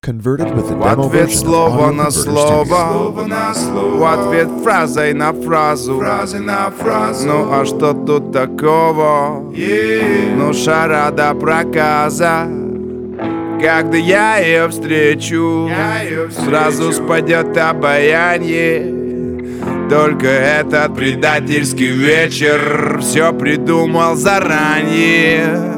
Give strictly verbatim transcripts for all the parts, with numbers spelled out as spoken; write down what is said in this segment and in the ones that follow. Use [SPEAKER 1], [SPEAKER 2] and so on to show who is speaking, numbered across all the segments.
[SPEAKER 1] converted with a
[SPEAKER 2] В
[SPEAKER 1] demo
[SPEAKER 2] ответ
[SPEAKER 1] version of
[SPEAKER 2] слово
[SPEAKER 1] Audio
[SPEAKER 2] на
[SPEAKER 1] Converter
[SPEAKER 2] слово,
[SPEAKER 1] Studio.
[SPEAKER 2] в ответ фразой на фразу, ну а что тут такого? Ну шарада проказа. Когда я ее встречу, сразу спадет обаяние. Только этот предательский вечер все придумал заранее.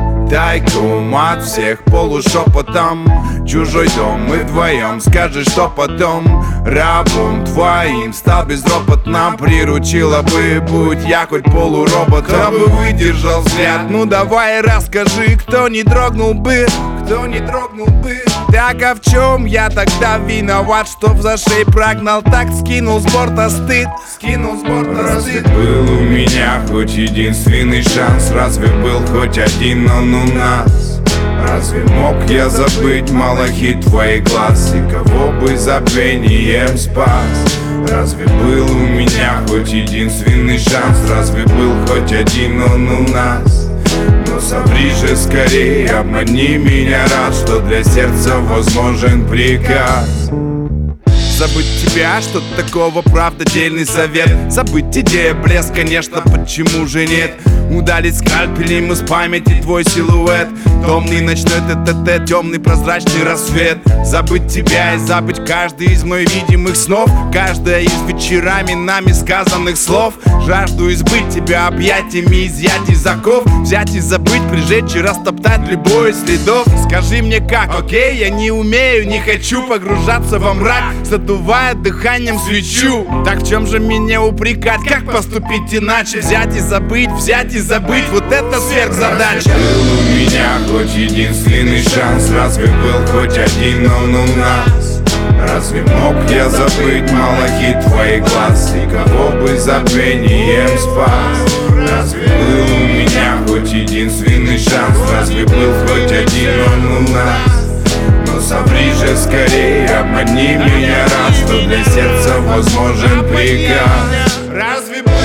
[SPEAKER 2] Тайком от всех полушепотом, чужой дом, мы вдвоем, скажи, что потом. Рабом твоим стал безропотным, приручила бы, будь я хоть полуробот. Кто бы выдержал взгляд, ну давай расскажи, кто не дрогнул бы, кто не дрогнул бы. Так а в чем я тогда виноват, что в зашей прогнал, так скинул с борта стыд, скинул с борта стыд. Разве был у меня хоть единственный шанс, разве был хоть один он у нас? Разве мог я забыть малахит твоих глаз и кого бы забвением спас? Разве был у меня хоть единственный шанс, разве был хоть один он у нас? Но соври же скорее, обмани меня раз, что для сердца возможен приказ. Забыть тебя, что-то такого, правда, дельный совет. Забыть идея, блеск, конечно, почему же нет? Удалить скальпелем из памяти твой силуэт. Томный ночной ТТТ, темный прозрачный рассвет. Забыть тебя и забыть каждый из моих видимых снов. Каждая из вечерами нами сказанных слов. Жажду избыть тебя объятиями, изъять из оков. Взять и забыть, прижечь и растоптать любой из следов. Скажи мне как, окей, я не умею, не хочу погружаться во мрак, задувая дыханием свечу. Так в чем же меня упрекать, как поступить иначе? Взять и забыть, взять и забыть, вот это сверхзадача. Был у меня хоть единственный шанс, разве был хоть один он у нас? Разве мог я забыть малахит твоих глаз и кого бы забвением спас? Разве был у меня хоть единственный шанс, разве был хоть один он у нас? Но соври же скорее, обмани меня раз, что для сердца возможен приказ. Разве